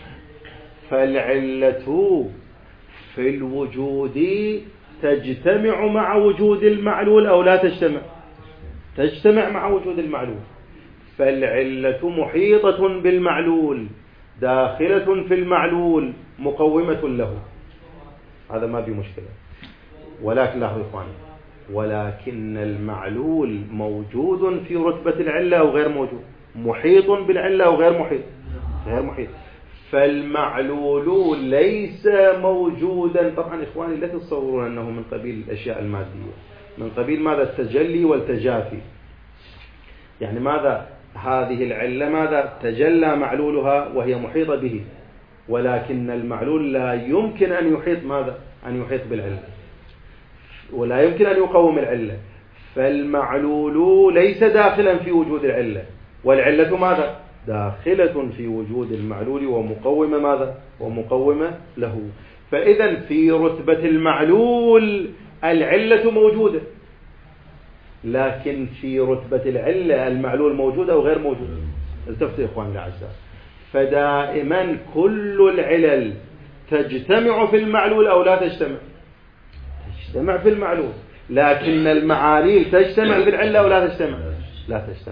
فالعلة في الوجود تجتمع مع وجود المعلول أو لا تجتمع؟ تجتمع مع وجود المعلول. فالعلة محيطة بالمعلول، داخلة في المعلول، مقومة له، هذا ما في مشكلة. ولكن لاحظوا إخواني، ولكن المعلول موجود في رتبة العلة أو غير موجود؟ محيط بالعلة أو غير محيط؟ غير محيط. فالمعلول ليس موجودا. طبعا إخواني لا تتصورون أنه من قبيل الأشياء المادية، من قبيل ماذا؟ التجلي والتجافي. يعني ماذا؟ هذه العلة ماذا؟ تجلى معلولها وهي محيطة به، ولكن المعلول لا يمكن أن يحيط ماذا؟ أن يحيط بالعلة، ولا يمكن أن يقوم العلة. فالمعلول ليس داخلا في وجود العلة، والعلة ماذا؟ داخلة في وجود المعلول ومقومة ماذا؟ ومقومة له. فإذا في رتبة المعلول العلة موجودة، لكن في رتبة العلة المعلول موجود أو غير موجود؟ التفتوا يا إخواني الأعزاء. فدائما كل العلل تجتمع في المعلول أو لا تجتمع؟ تجتمع في المعلول. لكن المعاليل تجتمع في العلة أو لا تجتمع؟ لا تجتمع.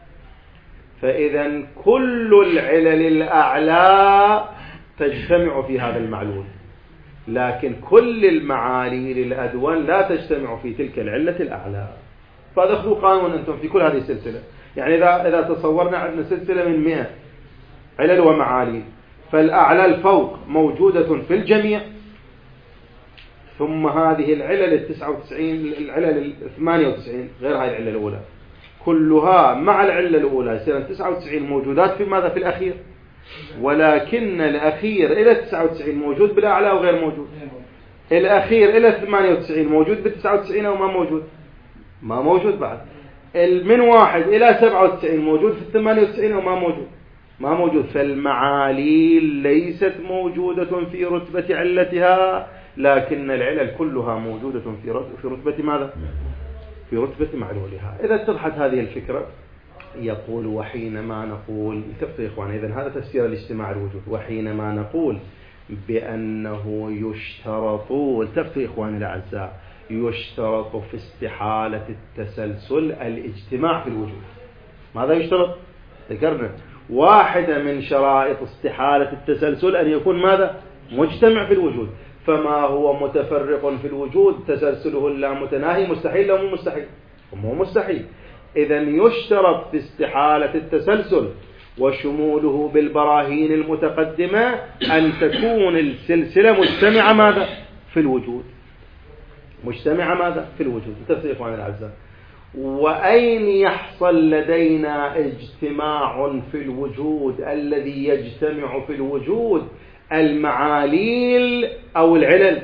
فإذا كل العلل الأعلى تجتمع في هذا المعلول، لكن كل المعاليل الأدون لا تجتمع في تلك العلة الأعلى. فادخلوا قانون أنتم في كل هذه السلسلة. يعني إذا تصورنا عندنا سلسلة من 100 علل ومعاليل، فالأعلى الفوق موجودة في الجميع، ثم هذه العلل 99 العلل 98 غير هذه العلة الأولى كلها مع العلة الأولى يصير 99 موجودات في ماذا؟ في الأخير. ولكن الأخير إلى 99 موجود بالأعلى أو غير موجود؟ الأخير إلى 98 موجود ب99 أو ما موجود؟ ما موجود بعد. من 1 إلى 97 موجود في 98 أو ما موجود؟ ما موجود. فالمعاليل ليست موجودة في رتبة علتها، لكن العلل كلها موجودة في رتبة ماذا؟ في رتبة معلولها. إذا اتضحت هذه الفكرة، يقول وحينما نقول، التفتوا يا إخوان، إذن هذا تفسير الاجتماع الوجود. وحينما نقول بأنه يشترط، التفتوا يا إخواني الأعزاء، يشترط في استحالة التسلسل الاجتماع في الوجود. ماذا يشترط؟ ذكرنا واحدة من شرائط استحالة التسلسل أن يكون ماذا؟ مجتمع في الوجود. فما هو متفرق في الوجود تسلسله اللامتناهي مستحيل أو مو مستحيل؟ مو مستحيل. إذن يشترط في استحالة التسلسل وشموله بالبراهين المتقدمة أن تكون السلسلة مجتمعة ماذا؟ في الوجود. مجتمعة ماذا؟ في الوجود. تفسير إخواني الأعزاء. وأين يحصل لدينا اجتماع في الوجود؟ الذي يجتمع في الوجود المعاليل أو العلل؟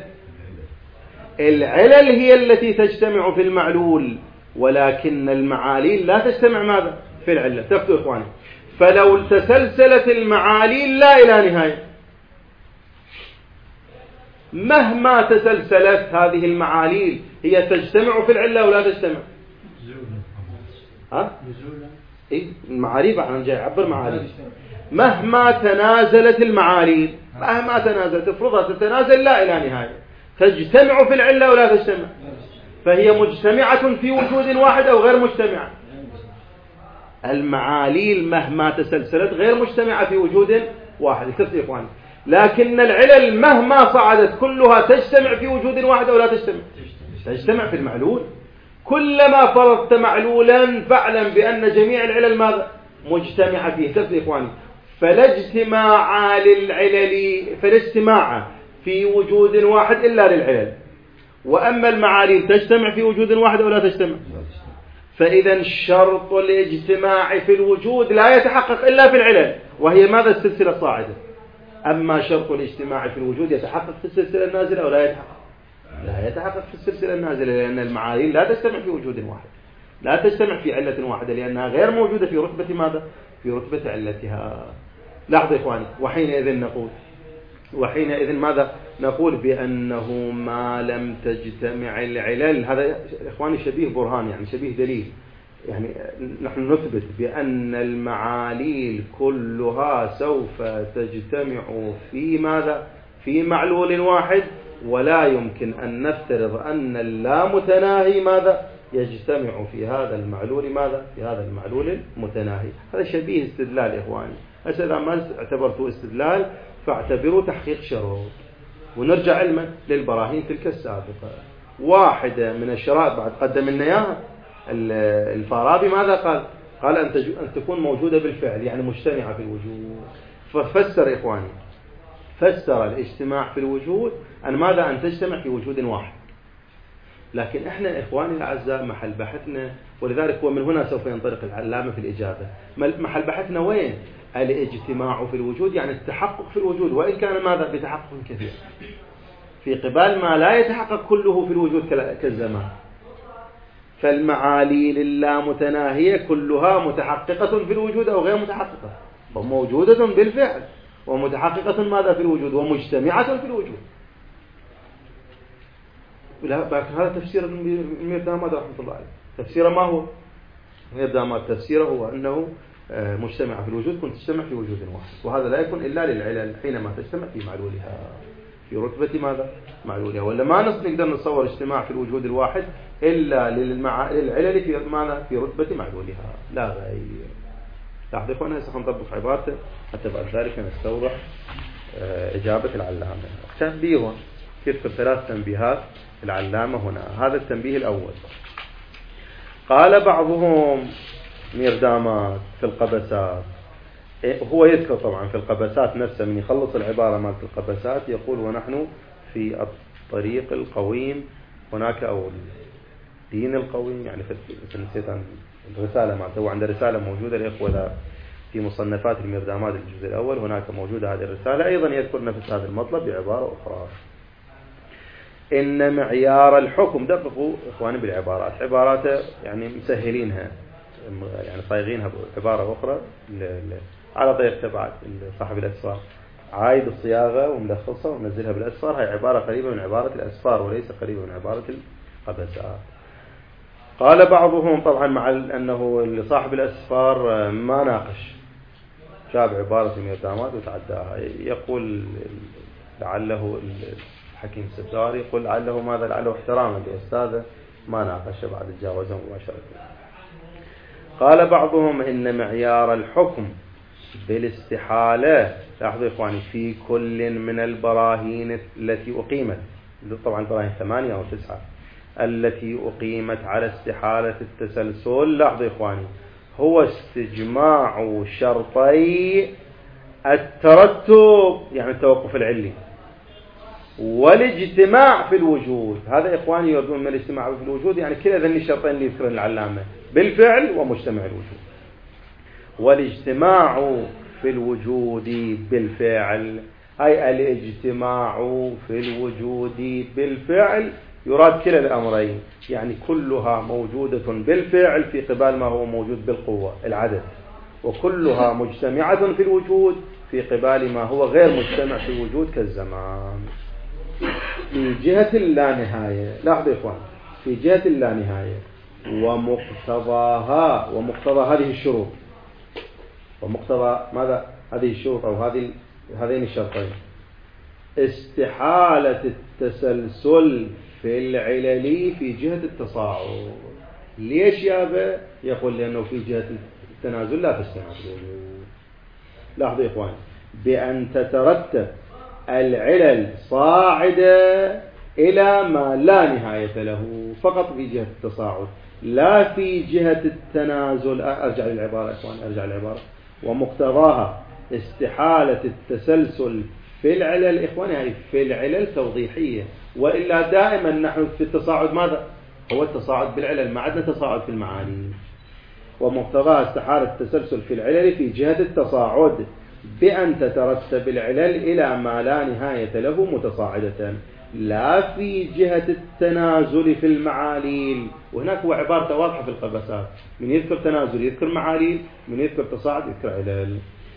العلل هي التي تجتمع في المعلول، ولكن المعاليل لا تجتمع ماذا؟ في العلة. تفتوا إخواني، فلو تسلسلت المعاليل لا إلى نهاية، مهما تسلسلت هذه المعاليل هي تجتمع في العلة أو لا تجتمع؟ ها؟ إيه؟ المعاليل أنا جاي أعبر معاليل. مهما تنازلت المعاليل، مهما تنازلت، افرضها تتنازل لا إلى نهاية، تجتمع في العلة ولا تجتمع؟ فهي مجتمعة في وجود واحد أو غير مجتمعة؟ المعاليل مهما تسلسلت غير مجتمعة في وجود واحد. اكتبت يا إخواني. لكن العلل مهما صعدت كلها تجتمع في وجود واحد أو لا تجتمع؟ تجتمع في المعلول. كلما فرضت معلولا فاعلم بأن جميع العلل ماذا؟ مجتمعة فيه. اكتبت يا إخواني. فلا اجتماع للعلل، فلا اجتماع في وجود واحد إلا للعلل. وأما المعاليل تجتمع في وجود واحد أو لا تجتمع؟ فإذا شرط الاجتماع في الوجود لا يتحقق إلا في العلل، وهي ماذا؟ السلسلة الصاعدة. أما شرط الاجتماع في الوجود يتحقق في السلسلة النازلة أو لا يتحقق؟ لا يتحقق في السلسلة النازلة، لأن المعاليل لا تجتمع في وجود واحد، لا تجتمع في علة واحدة، لأنها غير موجودة في رتبة ماذا؟ في رتبة علتها. لاحظوا إخواني، وحينئذ نقول وحينئذ ماذا نقول؟ بأنه ما لم تجتمع العلل. هذا إخواني شبيه برهان، يعني شبيه دليل. يعني نحن نثبت بأن المعاليل كلها سوف تجتمع في ماذا؟ في معلول واحد، ولا يمكن أن نفترض أن اللامتناهي ماذا؟ يجتمع في هذا المعلول ماذا؟ في هذا المعلول المتناهي. هذا شبيه استدلال إخواني. إذا ما اعتبرتوا استدلال فاعتبروا تحقيق شروط. ونرجع علما للبراهين تلك السابقة. واحدة من الشرائط بعد قدم لنا اياها الفارابي ماذا قال؟ قال أن تكون موجودة بالفعل، يعني مجتمعة في الوجود. ففسر إخواني، فسر الاجتماع في الوجود أن ماذا؟ أن تجتمع في وجود واحد. لكن احنا إخواني الأعزاء محل بحثنا، ولذلك هو من هنا سوف ينطلق العلامة في الإجابة. محل بحثنا وين؟ الاجتماع في الوجود، يعني التحقق في الوجود، وإن كان ماذا؟ بتحقق كثير في قبال ما لا يتحقق كله في الوجود كالزمان. فالمعاليل اللامتناهية كلها متحققة في الوجود أو غير متحققة، وموجودة بالفعل، ومتحققة ماذا؟ في الوجود، ومجتمعة في الوجود. هذا تفسير الميرداماد رحمة الله عليه. تفسيره ما هو؟ الميرداماد تفسيره هو أنه مجتمع في الوجود كنت تجتمع في وجود واحد، وهذا لا يكون إلا للعلل حينما تجتمع في معلولها، في رتبة ماذا؟ معلولها. ولا ما نقدر نتصور اجتماع في الوجود الواحد إلا للعلل في ماذا؟ في رتبة معلولها لا غير. لاحظوا هنا سنطبق عبارته حتى بعد ذلك نستوضح إجابة العلامة. تنبيه، يذكر 3 تنبيهات العلامة هنا. هذا التنبيه الأول، قال بعضهم ميردامات في القبسات، هو يذكر طبعا في القبسات نفسه من يخلص العبارة مالت القبسات يقول: ونحن في الطريق القويم هناك، أو الدين القويم، يعني في نسيت الرسالة مالته، هو عنده رسالة موجودة الإخوة في مصنفات الميردامات الجزء الأول، هناك موجودة هذه الرسالة، أيضا يذكر نفس هذا المطلب بعبارة أخرى. إن معيار الحكم، دققوا إخواني بالعبارات، عباراته يعني مسهلينها، يعني صايغينها بعبارة أخرى على طريقة بعد صاحب الأسفار، عايد الصياغة وملخصها ومنزلها بالأسفار. هي عبارة قريبة من عبارة الأسفار وليس قريبة من عبارة القبسات. قال بعضهم طبعا مع أنه صاحب الأسفار ما ناقش، جاب عبارة الميردامات وتعداها، يقول لعله الحكيم الستاري يقول لعله ماذا؟ لعله احتراما لأستاذه ما ناقش بعد تجاوزه مباشرة. قال بعضهم إن معيار الحكم بالاستحالة، لاحظوا إخواني، في كل من البراهين التي أقيمت، طبعا البراهين 8 أو 9 التي أقيمت على استحالة التسلسل، لاحظوا إخواني، هو استجماع شرطي الترتب، يعني التوقف العلي، والاجتماع في الوجود. هذا إخواني يردون من الاجتماع في الوجود، يعني كلا ذني الشرطين اللي يذكرون العلامة بالفعل ومجتمع الوجود. والاجتماع في الوجود بالفعل، أي الاجتماع في الوجود بالفعل يراد كلا الأمرين، يعني كلها موجودة بالفعل في قبال ما هو موجود بالقوة العدد، وكلها مجتمعة في الوجود في قبال ما هو غير مجتمع في الوجود كالزمان. في جهة اللانهاية، لاحظوا إخوان، في جهة اللانهاية ومقتضاها، ومقتضى هذه الشروط، ومقتضى ماذا؟ هذه الشروط أو هذين الشرطين، استحالة التسلسل في العلل في جهة التصاعد. ليش يابا؟ يقول لأنه في جهة التنازل لا تجتمع في الوجود. لاحظوا إخوان، بأن تترتب العلل صاعدة إلى ما لا نهاية له فقط في جهة التصاعد، لا في جهة التنازل. أرجع للعبارة إخوان، أرجع للعبارة. ومقتضاها استحالة التسلسل في العلل إخواني، هذه في العلل توضيحية، وإلا دائما نحن في التصاعد ماذا؟ هو التصاعد بالعلل، ما عندنا تصاعد في المعاني. ومقتضاها استحالة التسلسل في العلل في جهة التصاعد بأن تترتب العلل إلى ما لا نهاية له متصاعدة، لا في جهة التنازل في المعاليل. وهناك هو عبارة واضحة في القبسات، من يذكر تنازل يذكر معاليل، من يذكر تصاعد يذكر علل.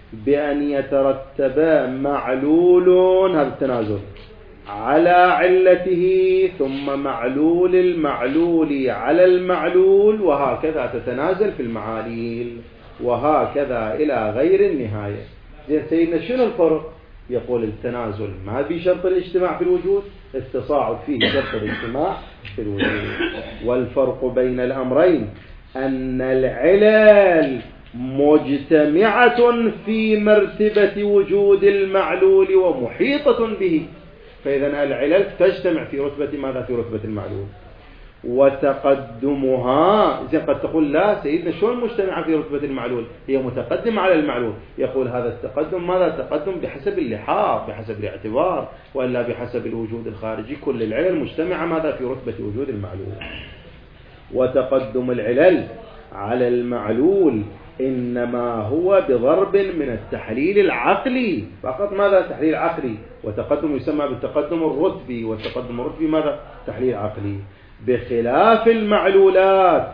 بأن يترتب معلول، هذا التنازل، على علته، ثم معلول المعلول على المعلول، وهكذا تتنازل في المعاليل، وهكذا إلى غير النهاية. زين سيدنا شنو الفرق؟ يقول التنازل ما بشرط الاجتماع في الوجود، التصاعد فيه شرط الاجتماع في الوجود. والفرق بين الأمرين أن العلل مجتمعة في مرتبة وجود المعلول ومحيطة به، فإذا العلل تجتمع في رتبة ماذا؟ في رتبة المعلول. وتقدمها، إذا قد تقول لا سيدنا شلون مجتمعة في رتبة المعلول؟ هي متقدمة على المعلول. يقول هذا التقدم ماذا؟ تقدم بحسب اللحاظ، بحسب الاعتبار، وإلا بحسب الوجود الخارجي. كل العلل مجتمعة ماذا؟ في رتبة وجود المعلول. وتقدم العلل على المعلول إنما هو بضرب من التحليل العقلي فقط. ماذا؟ تحليل عقلي. وتقدم يسمى بالتقدم الرتبي، والتقدم الرتبي ماذا؟ تحليل عقلي. بخلاف المعلولات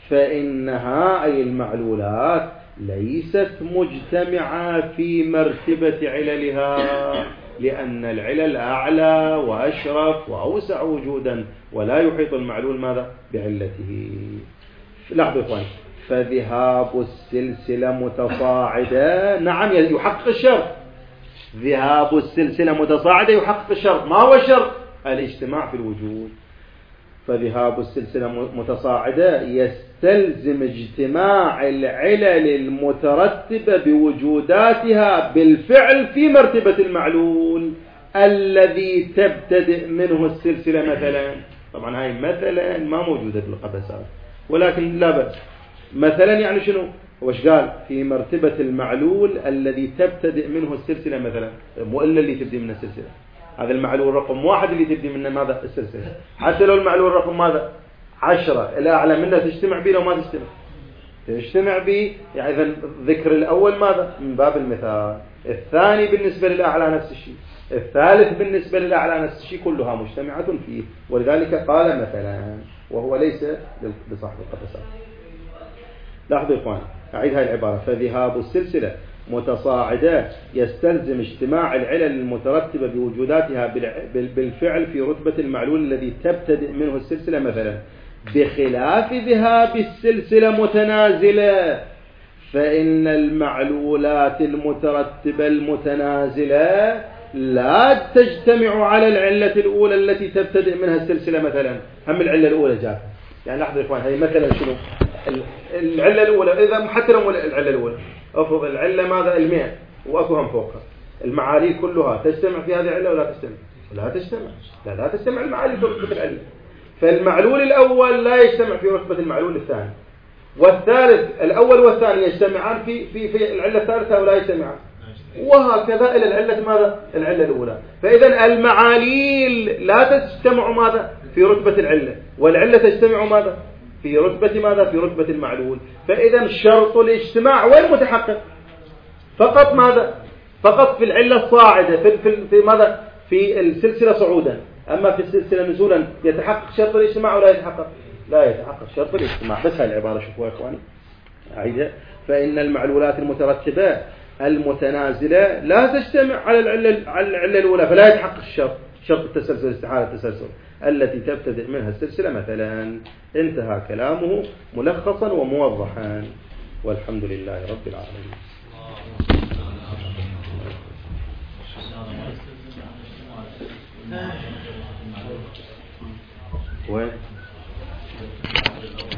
فإنها أي المعلولات ليست مجتمعة في مرتبة عللها، لأن العلل أعلى وأشرف وأوسع وجودا، ولا يحيط المعلول ماذا؟ بعلته. لاحظوا إخواني، فذهاب السلسلة متصاعدة نعم يحقق الشرط. ذهاب السلسلة متصاعدة يحقق الشرط. ما هو الشرط؟ الاجتماع في الوجود. فذهاب السلسلة متصاعدة يستلزم اجتماع العلل المترتبة بوجوداتها بالفعل في مرتبة المعلول الذي تبتدئ منه السلسلة مثلا. طبعا هاي مثلا ما موجودة في القبسات، ولكن لا بأس. مثلا يعني شنو؟ وش قال؟ في مرتبة المعلول الذي تبتدئ منه السلسلة مثلا، مو إلا اللي تبدي من السلسلة. هذا المعلول رقم 1 اللي تبدي منه ماذا؟ السلسلة. حتى لو المعلول رقم ماذا؟ 10 الأعلى منه تجتمع به لو ما تجتمع؟ تجتمع به. يعني إذا ذكر الأول ماذا؟ من باب المثال. الثاني بالنسبة للأعلى نفس الشيء. الثالث بالنسبة للأعلى نفس الشيء، كلها مجتمعة فيه. ولذلك قال مثلا، وهو ليس لصاحب القفصات. لاحظوا إخوان، أعيد هاي العبارة. فذهاب السلسلة متصاعدة يستلزم اجتماع العلل المترتبة بوجوداتها بالفعل في رتبة المعلول الذي تبتدئ منه السلسلة مثلا، بخلاف ذهاب السلسلة متنازلة، فإن المعلولات المترتبة المتنازلة لا تجتمع على العلة الأولى التي تبتدئ منها السلسلة مثلا. هم العلة الأولى جاءت. يعني لاحظوا يا إخوان، هي مثلا شنو؟ العلة الأولى، إذا حتى لو العلة الأولى أفرض العلة ماذا؟ 100 وأكو هم فوقها، المعالي كلها تجتمع في هذه العلة ولا تجتمع؟ لا تجتمع. لا تجتمع المعالي في رتبة العلة. فالمعلول الأول لا يجتمع في رتبة المعلول الثاني، والثالث الأول والثاني يجتمعان في العلة الثالثة ولا يجتمعان، وهكذا إلى العلة ماذا؟ العلة الأولى. فإذا المعاليل لا تجتمع ماذا؟ في رتبة العلة، والعلة تجتمع ماذا؟ في رتبة ماذا؟ في رتبة المعلول. فإذا شرط الاجتماع وين متحقق؟ فقط ماذا؟ فقط في العلة الصاعدة، في ماذا؟ في السلسلة صعودا. أما في السلسلة نزولا يتحقق شرط الاجتماع ولا يتحقق؟ لا يتحقق شرط الاجتماع. بس هاي العبارة شوفوا يا إخواني، أعيدها. فإن المعلولات المترتبة المتنازلة لا تجتمع على العلة الأولى، فلا يتحقق شرط التسلسل، استحالة التسلسل التي تبتدئ منها السلسلة مثلا. انتهى كلامه ملخصا وموضحا، والحمد لله رب العالمين. وين؟